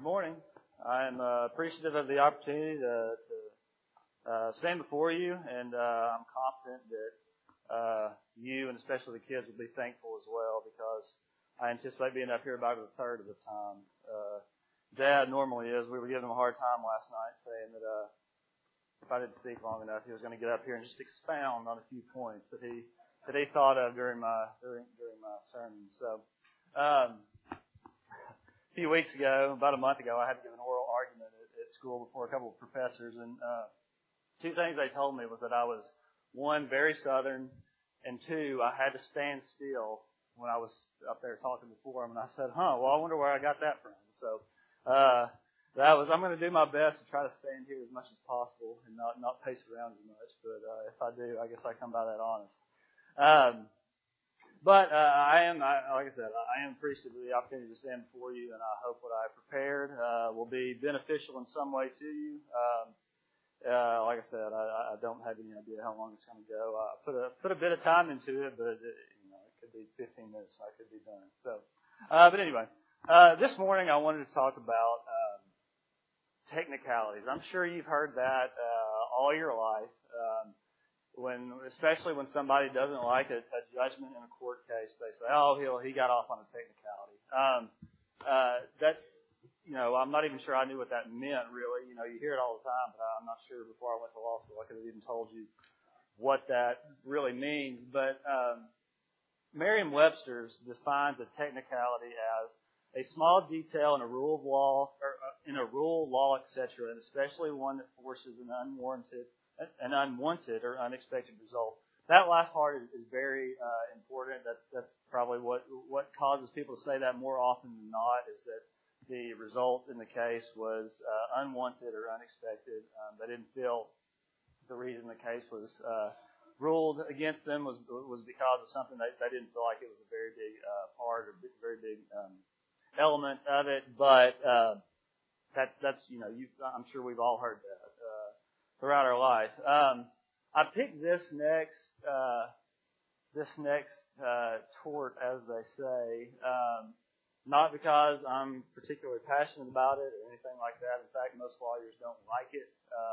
morning. I'm appreciative of the opportunity to stand before you, and I'm confident that you, and especially the kids, will be thankful as well, because I anticipate being up here about a third of the time. Dad normally is. We were giving him a hard time last night, saying that if I didn't speak long enough, he was going to get up here and just expound on a few points that he thought of during my sermon. So. A few weeks ago, about a month ago, I had to give an oral argument at school before a couple of professors, and two things they told me was that I was, one, very Southern, and two, I had to stand still when I was up there talking before them, and I said, well, I wonder where I got that from. So I'm going to do my best to try to stand here as much as possible and not pace around as much, but if I do, I guess I come by that honest. But like I said, I am appreciative of the opportunity to stand before you, and I hope what I prepared will be beneficial in some way to you. Like I said, I don't have any idea how long it's going to go. I put a bit of time into it, but it could be 15 minutes. So I could be done. So, but anyway, this morning I wanted to talk about technicalities. I'm sure you've heard that all your life. Especially when somebody doesn't like a judgment in a court case, they say, he got off on a technicality. I'm not even sure I knew what that meant, really. You hear it all the time, but I'm not sure before I went to law school I could have even told you what that really means. But Merriam-Webster's defines a technicality as a small detail in a rule of law, or in a rule, law, etc., and especially one that forces an unwanted or unexpected result. That last part is very important. That's probably what causes people to say that more often than not, is that the result in the case was unwanted or unexpected. They didn't feel the reason the case was ruled against them was because of something they didn't feel like it was a very big part or very big element of it. But that's I'm sure we've all heard that throughout our life. I picked this next tort, as they say, not because I'm particularly passionate about it or anything like that. In fact, most lawyers don't like it.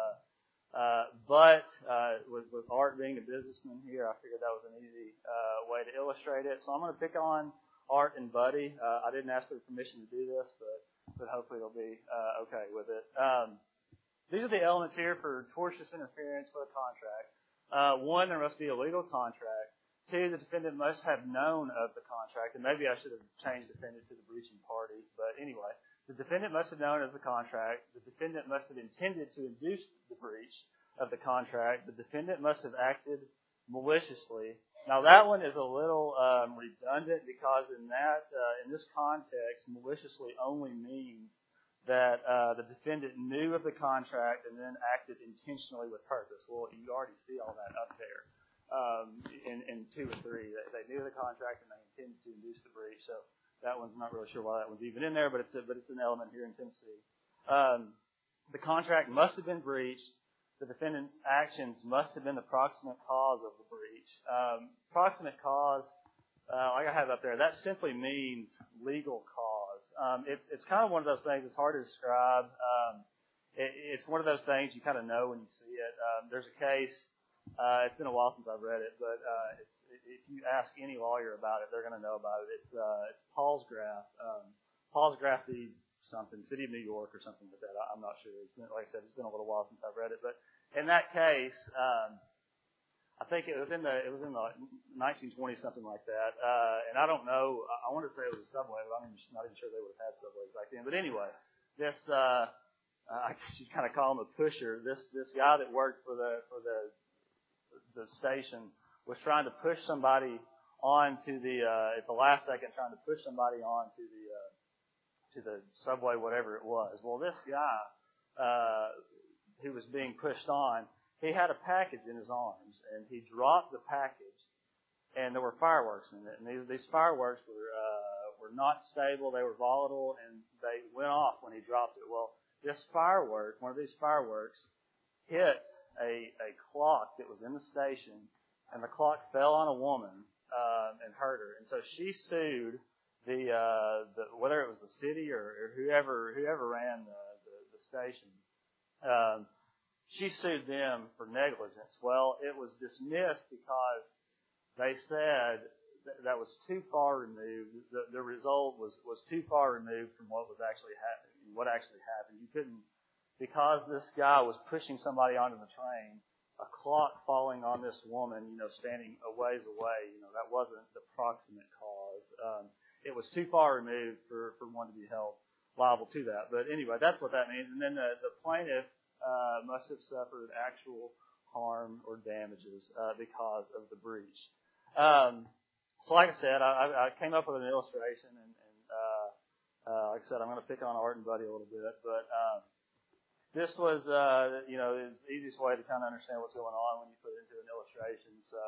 But with Art being a businessman here, I figured that was an easy way to illustrate it. So I'm going to pick on Art and Buddy. I didn't ask for permission to do this, but hopefully they'll be okay with it. These are the elements here for tortious interference with a contract. One, there must be a legal contract. Two, the defendant must have known of the contract. And maybe I should have changed defendant to the breaching party. But anyway, the defendant must have known of the contract. The defendant must have intended to induce the breach of the contract. The defendant must have acted maliciously. Now, that one is a little redundant, because in this context, maliciously only means that the defendant knew of the contract and then acted intentionally with purpose. Well, you already see all that up there in 2 and 3. They knew the contract and they intended to induce the breach. So that one's not really sure why that one's even in there, but it's an element here in Tennessee. The contract must have been breached. The defendant's actions must have been the proximate cause of the breach. Proximate cause, like I have up there, that simply means legal cause. It's kind of one of those things. It's hard to describe. It's one of those things you kind of know when you see it. There's a case. It's been a while since I've read it, but if you ask any lawyer about it, they're going to know about it. It's Palsgraf. Palsgraf v. something, City of New York or something like that. I'm not sure. Like I said, it's been a little while since I've read it, but in that case, I think it was in the 1920s, something like that. And I don't know. I want to say it was a subway, but I'm not even sure they would have had subways back then. But anyway, this I guess you'd kind of call him a pusher. This guy that worked for the station was trying to push somebody onto at the last second, trying to push somebody onto to the subway, whatever it was. Well, this guy who was being pushed on, he had a package in his arms, and he dropped the package, and there were fireworks in it. And these fireworks were not stable; they were volatile, and they went off when he dropped it. Well, this firework, one of these fireworks, hit a clock that was in the station, and the clock fell on a woman and hurt her. And so she sued the whether it was the city or whoever ran the station. She sued them for negligence. Well, it was dismissed because they said that was too far removed. The result was too far removed from what was actually happening. What actually happened? You couldn't, because this guy was pushing somebody onto the train. A clock falling on this woman, standing a ways away. That wasn't the proximate cause. It was too far removed for one to be held liable to that. But anyway, that's what that means. And then the plaintiff must have suffered actual harm or damages because of the breach. So like I said, I came up with an illustration, and like I said, I'm going to pick on Art and Buddy a little bit, but this was, the easiest way to kind of understand what's going on when you put it into an illustration. So,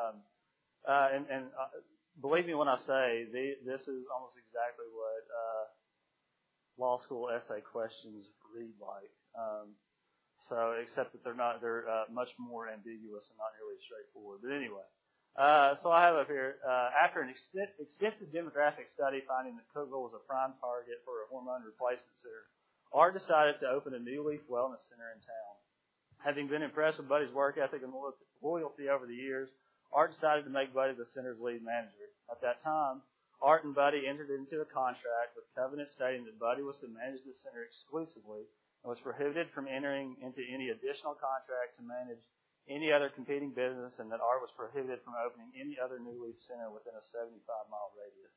believe me when I say this is almost exactly what law school essay questions read like. So, except that they're much more ambiguous and not nearly straightforward. But anyway, so I have up here, after an extensive demographic study finding that Cookeville was a prime target for a hormone replacement center, Art decided to open a new leaf wellness center in town. Having been impressed with Buddy's work ethic and loyalty over the years, Art decided to make Buddy the center's lead manager. At that time, Art and Buddy entered into a contract with covenant stating that Buddy was to manage the center exclusively and was prohibited from entering into any additional contract to manage any other competing business, and that Art was prohibited from opening any other new leaf center within a 75-mile radius.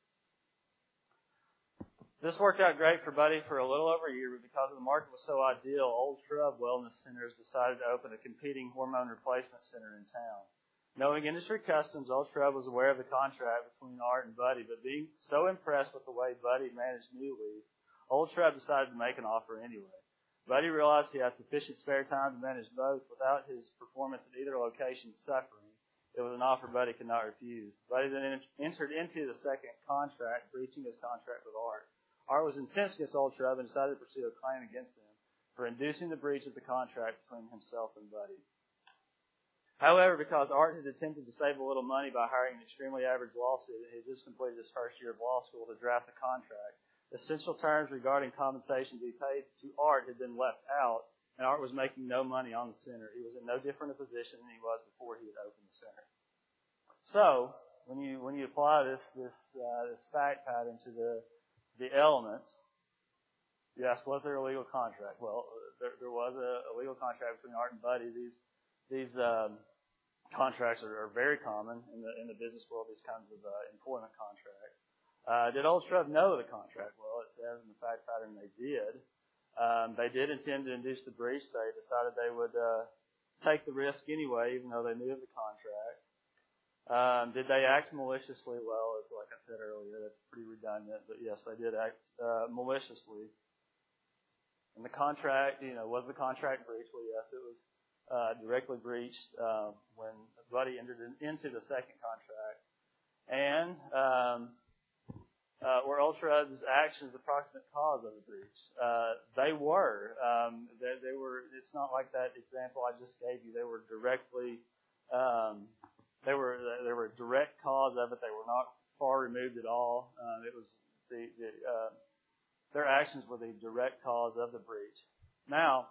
This worked out great for Buddy for a little over a year, but because the market was so ideal, Old Shrub Wellness Centers decided to open a competing hormone replacement center in town. Knowing industry customs, Old Shrub was aware of the contract between Art and Buddy, but being so impressed with the way Buddy managed New Leaf, Old Shrub decided to make an offer anyway. Buddy realized he had sufficient spare time to manage both without his performance at either location suffering. It was an offer Buddy could not refuse. Buddy then entered into the second contract, breaching his contract with Art. Art was incensed against Old Shrub and decided to pursue a claim against him for inducing the breach of the contract between himself and Buddy. However, because Art had attempted to save a little money by hiring an extremely average lawsuit, he had just completed his first year of law school to draft the contract. Essential terms regarding compensation to be paid to Art had been left out, and Art was making no money on the center. He was in no different a position than he was before he had opened the center. So, when you apply this fact pattern to the elements, you ask, was there a legal contract? Well, there was a legal contract between Art and Buddy. These contracts are very common in the business world. These kinds of employment contracts. Did Old Shrub know the contract? Well, it says in the fact pattern they did. They did intend to induce the breach. They decided they would take the risk anyway, even though they knew of the contract. Did they act maliciously? Well, as like I said earlier, that's pretty redundant, but yes, they did act maliciously. And the contract, was the contract breached? Well, yes, it was directly breached when Buddy entered into the second contract. And were Old Shrub's actions the proximate cause of the breach? They were. They were. It's not like that example I just gave you. They were directly. They were a direct cause of it. They were not far removed at all. It was their actions were the direct cause of the breach. Now,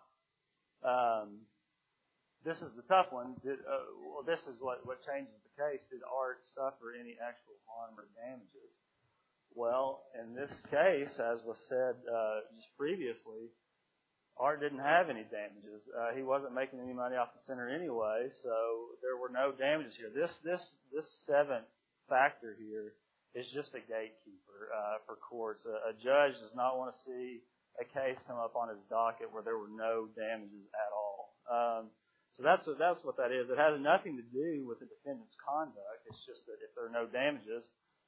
this is the tough one. This is what changes the case. Did Art suffer any actual harm or damages? Well, in this case, as was said just previously, Art didn't have any damages. He wasn't making any money off the center anyway, so there were no damages here. This seventh factor here is just a gatekeeper for courts. A judge does not want to see a case come up on his docket where there were no damages at all. So that's what that is. It has nothing to do with the defendant's conduct. It's just that if there are no damages,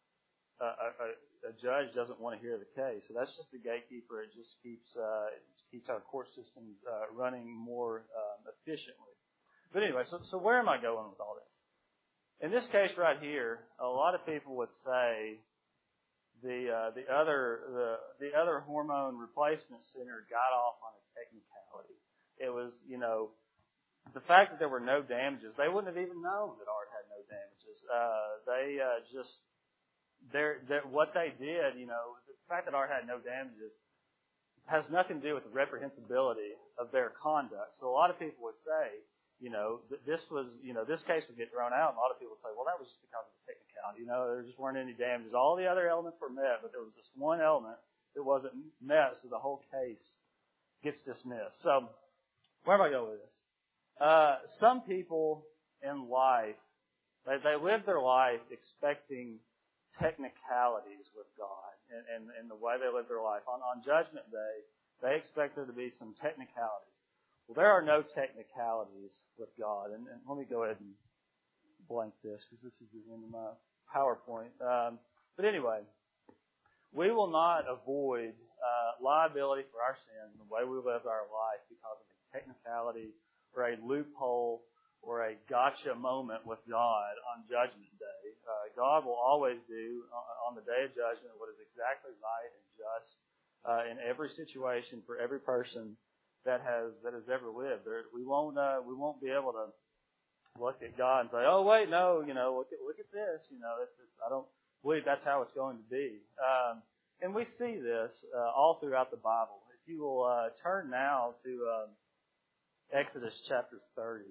a judge doesn't want to hear the case. So that's just a gatekeeper. It just keeps our court system running more efficiently. But anyway, so where am I going with all this? In this case right here, a lot of people would say the other hormone replacement center got off on a technicality. It was, the fact that there were no damages, they wouldn't have even known that Art had no damages. They just what they did, the fact that Art had no damages has nothing to do with the reprehensibility of their conduct. So a lot of people would say, this case would get thrown out, and a lot of people would say, well, that was just because of the technicality. There just weren't any damages. All the other elements were met, but there was this one element that wasn't met, so the whole case gets dismissed. So where am I going with this? Some people in life, they live their life expecting technicalities with God and the way they live their life. On Judgment Day, they expect there to be some technicalities. Well, there are no technicalities with God. And let me go ahead and blank this because this is the end of my PowerPoint. But anyway, we will not avoid liability for our sins in the way we live our life because of a technicality or a loophole or a gotcha moment with God on Judgment Day. God will always do on the Day of Judgment what is exactly right and just in every situation for every person that has ever lived. We won't be able to look at God and say, oh wait, no, look at this. I don't believe that's how it's going to be. And we see this all throughout the Bible. If you will turn now to Exodus chapter 30.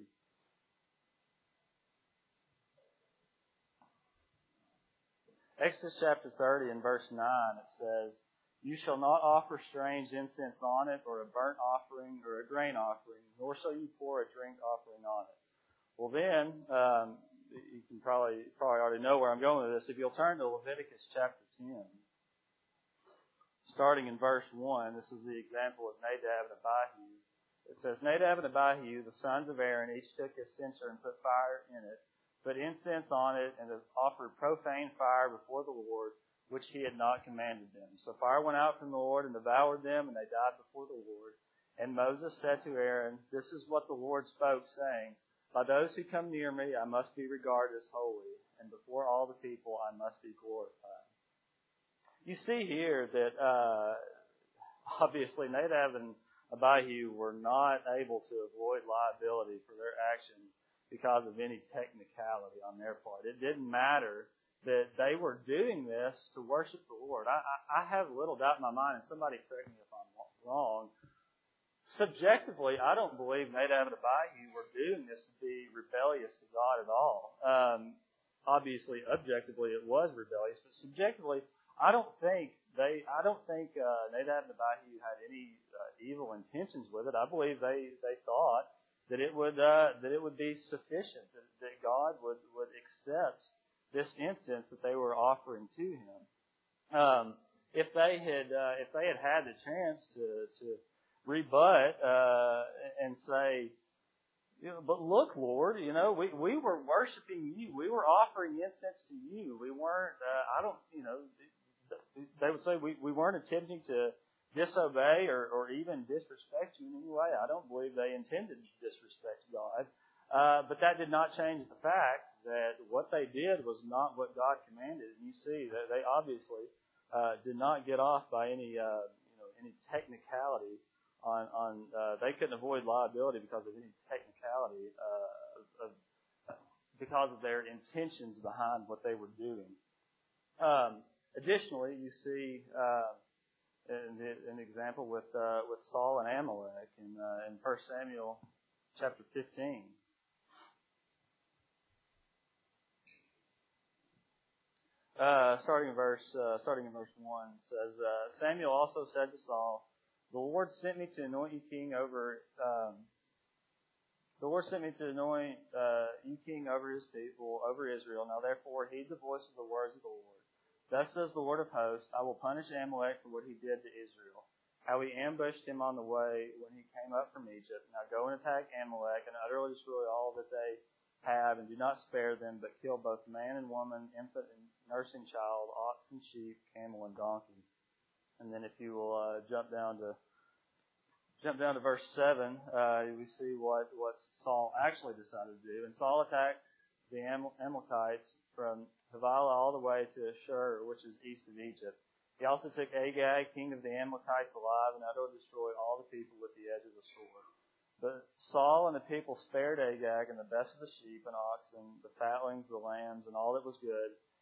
Exodus chapter 30 and verse 9, it says, "You shall not offer strange incense on it, or a burnt offering, or a grain offering, nor shall you pour a drink offering on it." Well then, you can probably already know where I'm going with this. If you'll turn to Leviticus chapter 10, starting in verse 1, this is the example of Nadab and Abihu. It says, "Nadab and Abihu, the sons of Aaron, each took a censer and put fire in it, put incense on it, and offered profane fire before the Lord, which he had not commanded them. So fire went out from the Lord and devoured them, and they died before the Lord. And Moses said to Aaron, 'This is what the Lord spoke, saying, By those who come near me I must be regarded as holy, and before all the people I must be glorified.'" You see here that obviously Nadab and Abihu were not able to avoid liability for their actions because of any technicality on their part. It didn't matter that they were doing this to worship the Lord. I have little doubt in my mind, and somebody correct me if I'm wrong, subjectively, I don't believe Nadab and Abihu were doing this to be rebellious to God at all. Obviously, objectively, it was rebellious, but subjectively, I don't think Nadab and Abihu had any evil intentions with it. I believe they thought that it would be sufficient, that God would accept this incense that they were offering to Him. If they had the chance to rebut and say, "But look, Lord, we were worshiping You. We were offering incense to You. We weren't. They would say we weren't attempting to disobey or even disrespect You in any way." I don't believe they intended to disrespect God. But that did not change the fact that what they did was not what God commanded. And you see that they obviously did not get off by any technicality on they couldn't avoid liability because of any technicality because of their intentions behind what they were doing. Additionally, you see an example with Saul and Amalek in 1 Samuel chapter 15. Starting in verse 1 says, "Samuel also said to Saul, 'The Lord sent me to anoint you king over His people, over Israel. Now therefore heed the voice of the words of the Lord. Thus says the Lord of hosts, I will punish Amalek for what he did to Israel, how he ambushed him on the way when he came up from Egypt. Now go and attack Amalek and utterly destroy all that they have, and do not spare them, but kill both man and woman, infant and nursing child, ox and sheep, camel and donkey.'" And then if you will jump down to verse 7, we see what Saul actually decided to do. "And Saul attacked the Amalekites from Havilah all the way to Shur, which is east of Egypt. He also took Agag, king of the Amalekites, alive, and utterly destroyed all the people with the edge of the sword. But Saul and the people spared Agag and the best of the sheep and oxen, the fatlings, the lambs, and all that was good,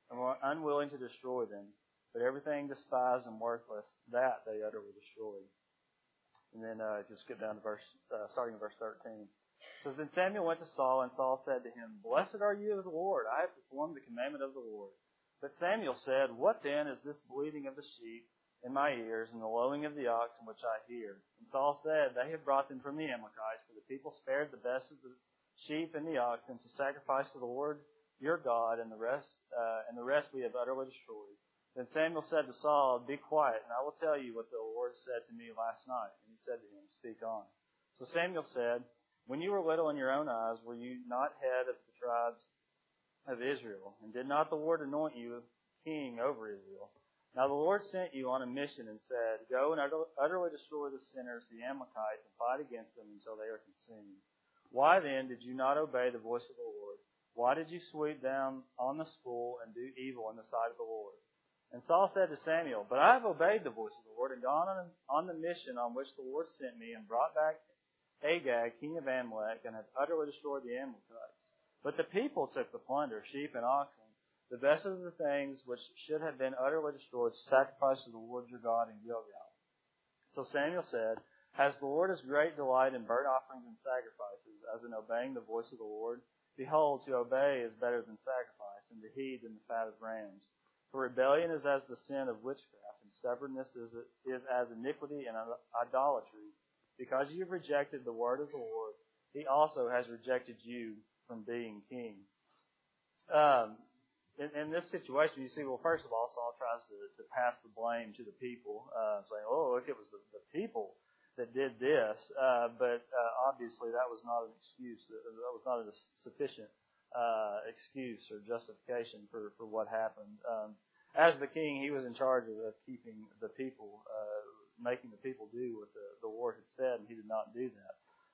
and were unwilling to destroy them. But everything despised and worthless, that they utterly destroyed. And then just skip down to starting in verse 13. So then Samuel went to Saul, and Saul said to him, Blessed are you of the Lord. I have performed the commandment of the Lord. But Samuel said, What then is this bleating of the sheep in my ears, and the lowing of the oxen which I hear? And Saul said, They have brought them from the Amalekites, for the people spared the best of the sheep and the oxen to sacrifice to the Lord your God, and the rest we have utterly destroyed. Then Samuel said to Saul, Be quiet, and I will tell you what the Lord said to me last night. And he said to him, Speak on. So Samuel said, When you were little in your own eyes, were you not head of the tribes of Israel? And did not the Lord anoint you king over Israel? Now the Lord sent you on a mission and said, Go and utterly destroy the sinners, the Amalekites, and fight against them until they are consumed. Why then did you not obey the voice of the Lord? Why did you sweep down on the spool and do evil in the sight of the Lord? And Saul said to Samuel, But I have obeyed the voice of the Lord and gone on the mission on which the Lord sent me and brought back Agag, king of Amalek, and have utterly destroyed the Amalekites. But the people took the plunder, sheep and oxen, the best of the things which should have been utterly destroyed, to sacrifice to the Lord your God in Gilgal. So Samuel said, Has the Lord as great delight in burnt offerings and sacrifices as in obeying the voice of the Lord? Behold, to obey is better than sacrifice, and to heed than the fat of rams. For rebellion is as the sin of witchcraft, and stubbornness is as iniquity and idolatry. Because you have rejected the word of the Lord, He also has rejected you from being king. In this situation, you see, well, first of all, Saul tries to pass the blame to the people, saying, look, it was the people that did this, but obviously that was not an excuse. That was not a sufficient excuse or justification for what happened. As the king, he was in charge of keeping the people, making the people do what the Lord had said, and he did not do that.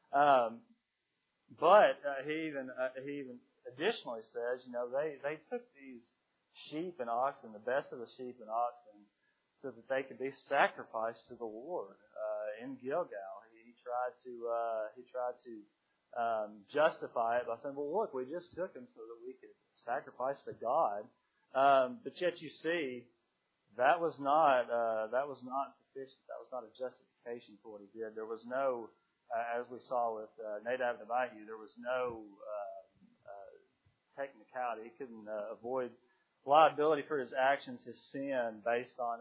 But he even additionally says, they took these sheep and oxen, the best of the sheep and oxen, so that they could be sacrificed to the Lord in Gilgal. He tried to justify it by saying, "Well, look, we just took them so that we could sacrifice to God." But yet, you see, that was not sufficient. That was not a justification for what he did. There was no, as we saw with Nadab and Abihu, there was no technicality. He couldn't avoid liability for his actions, his sin, based on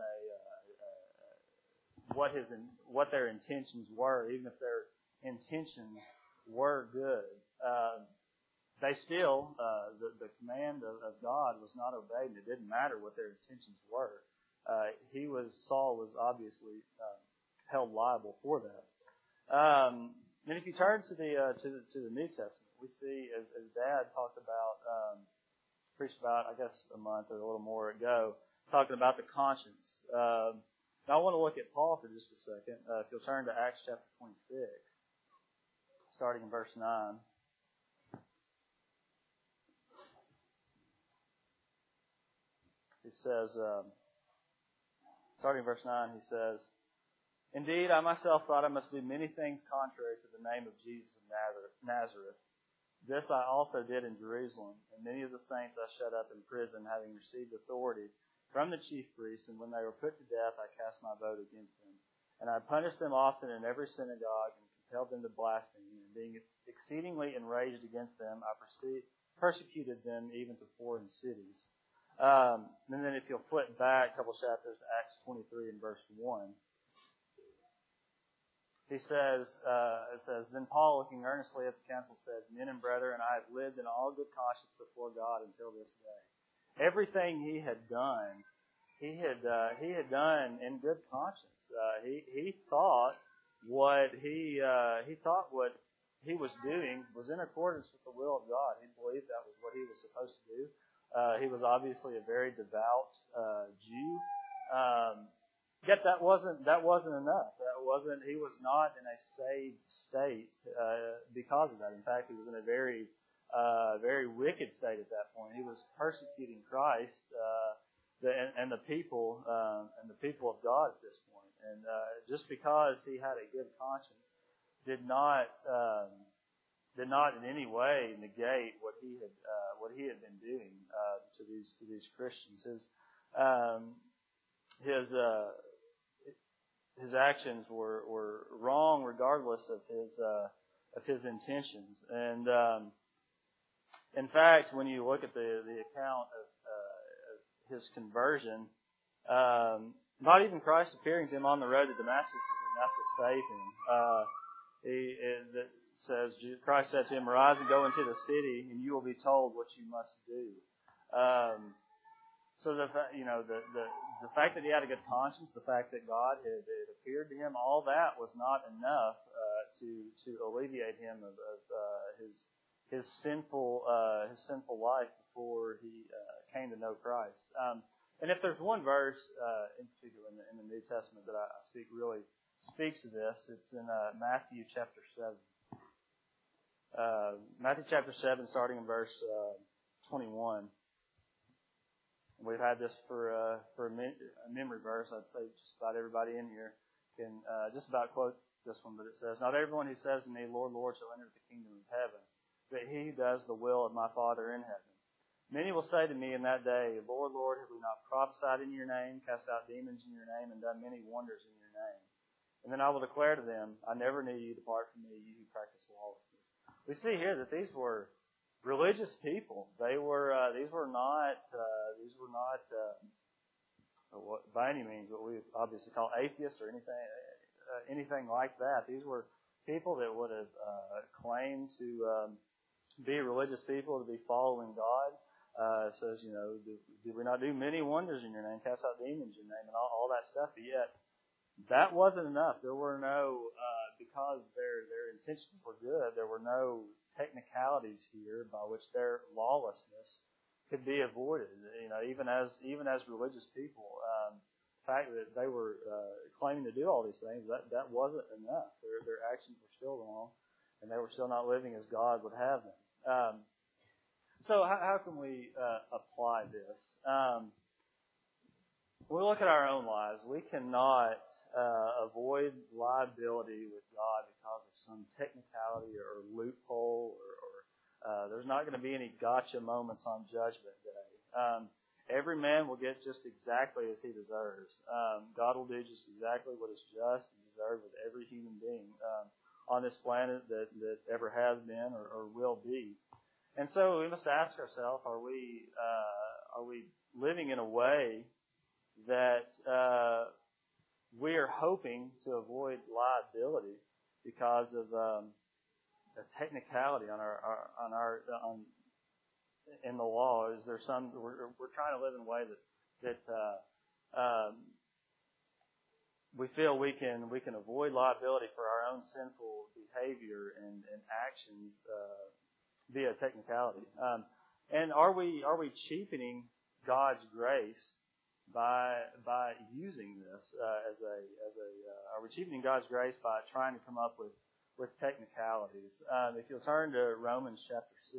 what their intentions were, even if their intentions were good. They still, the command of God was not obeyed, and it didn't matter what their intentions were. Saul was obviously held liable for that. And if you turn to the New Testament, we see, as Dad preached about, I guess a month or a little more ago, talking about the conscience. Now I want to look at Paul for just a second. If you'll turn to Acts chapter 26, starting in verse 9. He says, starting in verse 9, he says, "Indeed, I myself thought I must do many things contrary to the name of Jesus of Nazareth. This I also did in Jerusalem, and many of the saints I shut up in prison, having received authority from the chief priests, and when they were put to death, I cast my vote against them. And I punished them often in every synagogue, and compelled them to blaspheme, and being exceedingly enraged against them, I persecuted them even to foreign cities." And then if you'll flip back a couple chapters to Acts 23 and verse 1, he says, "Then Paul, looking earnestly at the council, said, 'Men and brethren, I have lived in all good conscience before God until this day.'" Everything he had done, he had done in good conscience. He thought what he was doing was in accordance with the will of God. He believed that was what he was supposed to do. He was obviously a very devout Jew. Yet that wasn't enough. He was not in a saved state because of that. In fact, he was in a very wicked state at that point. He was persecuting Christ and the people of God at this point. And just because he had a good conscience did not did not in any way negate what he had been doing to these Christians. His actions were wrong regardless of his intentions. And in fact, when you look at the account of his conversion, not even Christ appearing to him on the road to Damascus is enough to save him. It says, Christ said to him, "Arise and go into the city, and you will be told what you must do." So the fact that he had a good conscience, the fact that God had appeared to him, all that was not enough to alleviate him of his sinful life before he came to know Christ. And if there's one verse in particular in the New Testament that I speak really speaks to this, it's in Matthew chapter 7. Matthew chapter 7, starting in verse 21. We've had this for a memory verse. I'd say just about everybody in here can just about quote this one, but it says, "Not everyone who says to me, 'Lord, Lord,' shall enter the kingdom of heaven, but he who does the will of my Father in heaven. Many will say to me in that day, 'Lord, Lord, have we not prophesied in your name, cast out demons in your name, and done many wonders in your name?' And then I will declare to them, 'I never knew you. Depart from me, you who practice lawlessness.'" We see here that these were religious people. These were not what, by any means, what we obviously call atheists or anything like that. These were people that would have claimed to be religious people, to be following God. It says, did we not do many wonders in your name, cast out demons in your name, and all that stuff? But yet, that wasn't enough. There were no, because their intentions were good, there were no technicalities here by which their lawlessness could be avoided. Even as religious people, the fact that they were claiming to do all these things, that wasn't enough. Their actions were still wrong, and they were still not living as God would have them. So how can we apply this? When we look at our own lives, we cannot avoid liability with God because of some technicality or loophole, or there's not going to be any gotcha moments on Judgment Day. Every man will get just exactly as he deserves. God will do just exactly what is just and deserved with every human being on this planet that ever has been or will be. And so we must ask ourselves: Are we living in a way that we are hoping to avoid liability because of a technicality in the law? Is there some we're trying to live in a way that we feel we can avoid liability for our own sinful behavior and actions via technicality? And are we cheapening God's grace by using this are we cheapening God's grace by trying to come up with technicalities? If you'll turn to Romans chapter 6.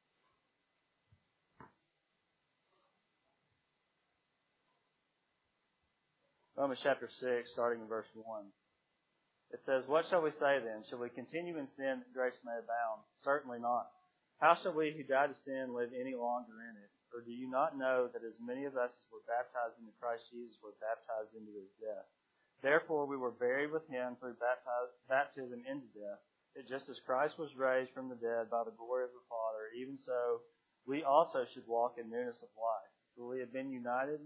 Romans chapter 6, starting in verse 1. It says, "What shall we say then? Shall we continue in sin that grace may abound? Certainly not. How shall we who died to sin live any longer in it? Or do you not know that as many of us as were baptized into Christ Jesus were baptized into his death? Therefore we were buried with him through baptism into death, that just as Christ was raised from the dead by the glory of the Father, even so we also should walk in newness of life. For if we have been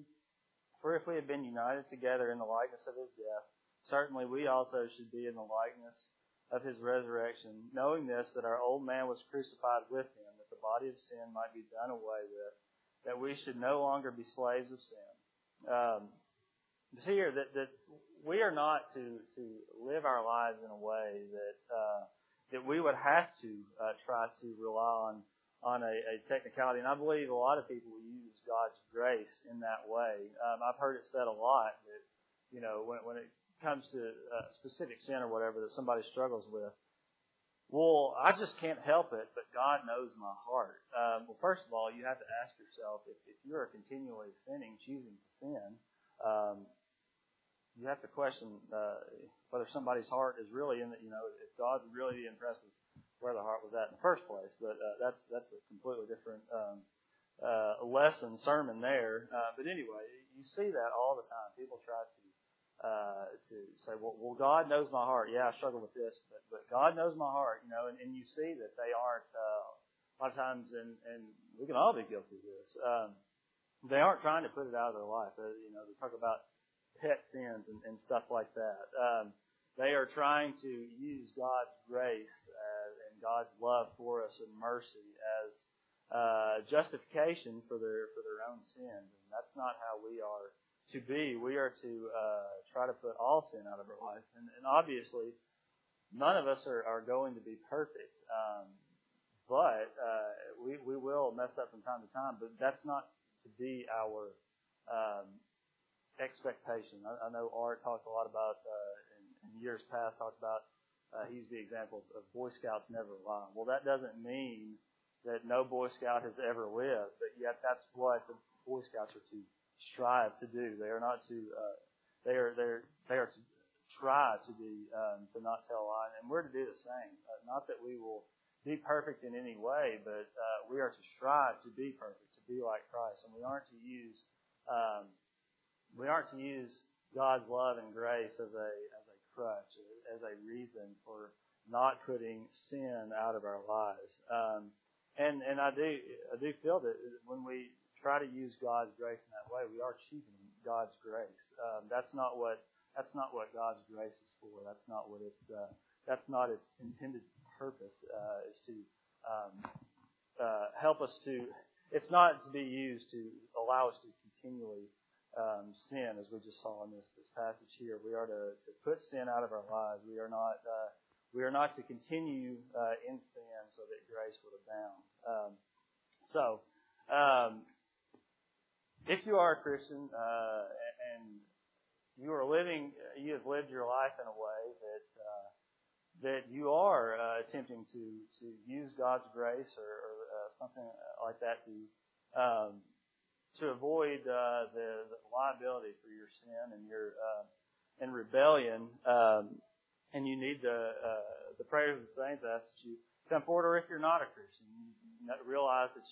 united together in the likeness of his death, certainly we also should be in the likeness of his resurrection, knowing this, that our old man was crucified with him, that the body of sin might be done away with, that we should no longer be slaves of sin." It's here that we are not to live our lives in a way that we would have to try to rely on a technicality. And I believe a lot of people use God's grace in that way. I've heard it said a lot that, when it comes to specific sin or whatever that somebody struggles with, well, I just can't help it, but God knows my heart. Well, first of all, you have to ask yourself, if you are continually sinning, choosing to sin, you have to question whether somebody's heart is really in the, if God's really impressed where the heart was at in the first place. But that's a completely different sermon there. But anyway, you see that all the time. People try to say, well, God knows my heart. Yeah, I struggle with this, but God knows my heart, and you see that they aren't, a lot of times, and we can all be guilty of this, they aren't trying to put it out of their life. They talk about pet sins and stuff like that. They are trying to use God's grace and God's love for us and mercy as justification for their own sins, and that's not how we are to be. We are to try to put all sin out of our life, and obviously, none of us are going to be perfect, but we will mess up from time to time. But that's not to be our expectation. I know Art talked a lot about in years past talked about he used the example of Boy Scouts never lie. Well, that doesn't mean that no Boy Scout has ever lived, but yet that's what the Boy Scouts are to strive to do. They are not to they are to try to be to not tell a lie, and we're to do the same. Not that we will be perfect in any way, but we are to strive to be perfect, to be like Christ, and we aren't to use God's love and grace as a crutch, as a reason for not putting sin out of our lives. And I do feel that when we try to use God's grace in that way, we are cheapening God's grace. That's not what God's grace is for. That's not its intended purpose. Is to help us to. It's not to be used to allow us to continually sin, as we just saw in this passage here. We are to put sin out of our lives. We are not to continue in sin so that grace would abound. If you are a Christian and you have lived your life in a way that you are attempting to use God's grace or something like that to avoid the liability for your sin and your and rebellion, and you need the prayers of the saints, I ask that you come forward. Or if you're not a Christian, you realize that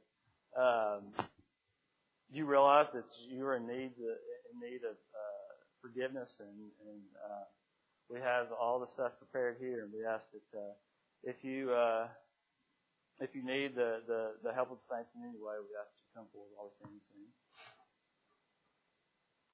you realize that you are in need of forgiveness, and we have all the stuff prepared here, and we ask that if you need the help of the saints in any way, we ask that you come forward while we sing and sing.